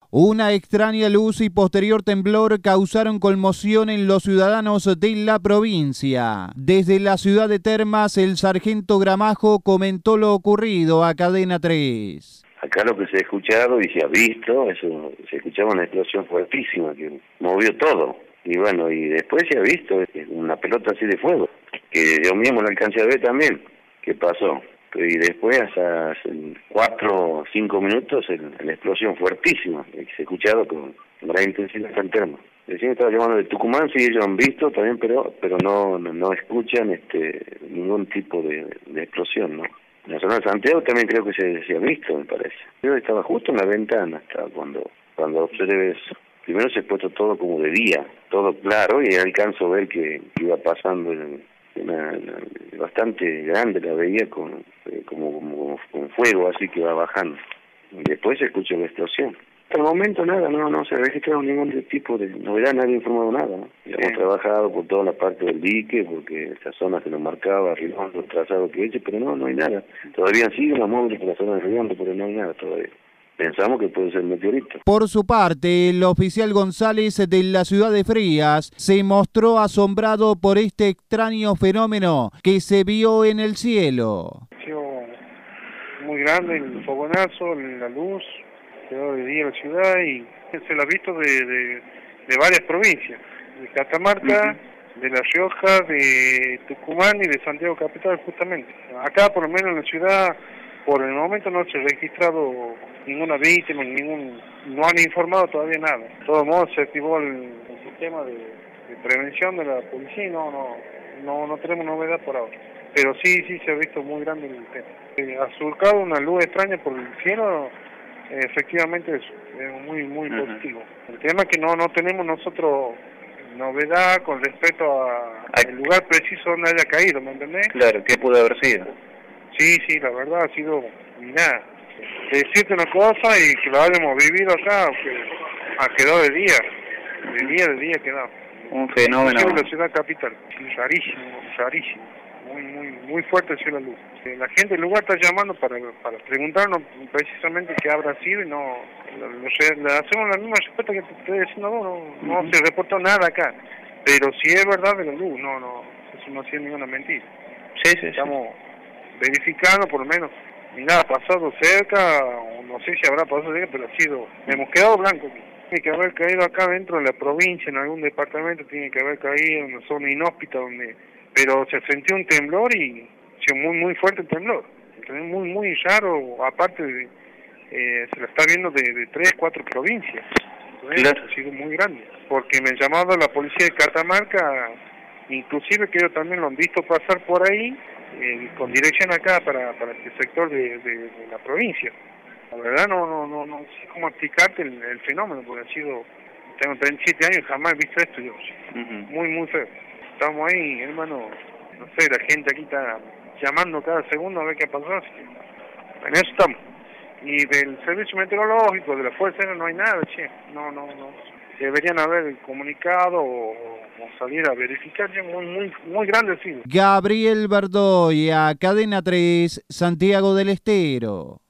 Una extraña luz y posterior temblor causaron conmoción en los ciudadanos de la provincia. Desde la ciudad de Termas, el sargento Gramajo comentó lo ocurrido a Cadena 3. Acá lo que se ha escuchado y se ha visto, eso se escuchaba una explosión fuertísima que movió todo. Y bueno, y después se ha visto una pelota así de fuego, que yo mismo la alcancé a ver también, que pasó. Y después, hasta 4 o 5 minutos, la explosión fuertísima, que se ha escuchado con gran intensidad acá en Termas. Recién estaba llamando de Tucumán, sí, ellos han visto también, pero no escuchan ningún tipo de explosión, ¿no? En la zona de Santiago también creo que se ha visto, me parece. Yo estaba justo en la ventana, estaba cuando observé eso. Primero se ha puesto todo como de día, todo claro, y alcanzo a ver que iba pasando bastante grande, la veía con fuego, así que va bajando. Y después se escucha la explosión. Hasta el momento nada, no se ha registrado ningún tipo de novedad, nadie ha informado nada, ¿no? Hemos trabajado por toda la parte del dique, porque esta zona se nos marcaba, Riondo, el trazado que he hecho, pero no hay nada. Todavía siguen los móviles por la zona de Riondo, pero no hay nada todavía. Pensamos que puede ser meteorito. Por su parte, el oficial González de la ciudad de Frías se mostró asombrado por este extraño fenómeno que se vio en el cielo. Muy grande el fogonazo, la luz, quedó de día la ciudad y se la ha visto de varias provincias, de Catamarca, de La Rioja, de Tucumán y de Santiago Capital justamente. Acá por lo menos en la ciudad por el momento no se ha registrado ninguna víctima, no han informado todavía nada. De todos modos se activó el sistema de prevención de la policía y no tenemos novedad por ahora. Pero sí se ha visto muy grande el tema. Ha surcado una luz extraña por el cielo, efectivamente es muy positivo. El tema es que no tenemos nosotros novedad con respecto al lugar preciso donde haya caído, ¿me entendés? Claro, ¿qué pudo haber sido? Sí, la verdad ha sido nada. Decirte una cosa y que lo hayamos vivido acá, que ha quedado de día quedado. Un fenómeno. En la ciudad capital, sí, rarísimo. Muy fuerte ha sido la luz. La gente del lugar está llamando para preguntarnos precisamente qué habrá sido y le hacemos la misma respuesta que te estoy diciendo, no se reportó nada acá. Pero si es verdad de la luz, eso no ha sido ninguna mentira. Sí. Estamos verificando por lo menos. Mira, ha pasado cerca, no sé si habrá pasado cerca, pero hemos quedado blancos. Tiene que haber caído acá dentro de la provincia, en algún departamento, tiene que haber caído en una zona inhóspita pero se sintió un temblor y muy fuerte el temblor. Muy raro, aparte se lo está viendo de 3, 4 provincias. Claro. Ha sido muy grande, porque me han llamado la policía de Catamarca, inclusive que ellos también lo han visto pasar por ahí, con dirección acá para este sector de la provincia. La verdad no sé cómo explicarte el fenómeno, porque tengo 37 años y jamás he visto esto yo. Muy feo. Estamos ahí, hermano, no sé, la gente aquí está llamando cada segundo a ver qué ha pasado, así que en eso estamos. Y del servicio meteorológico, de la Fuerza Aérea, no hay nada, no. Deberían haber comunicado o salir a verificar, ya muy grande ha sido. Gabriel Verdoya, Cadena 3, Santiago del Estero.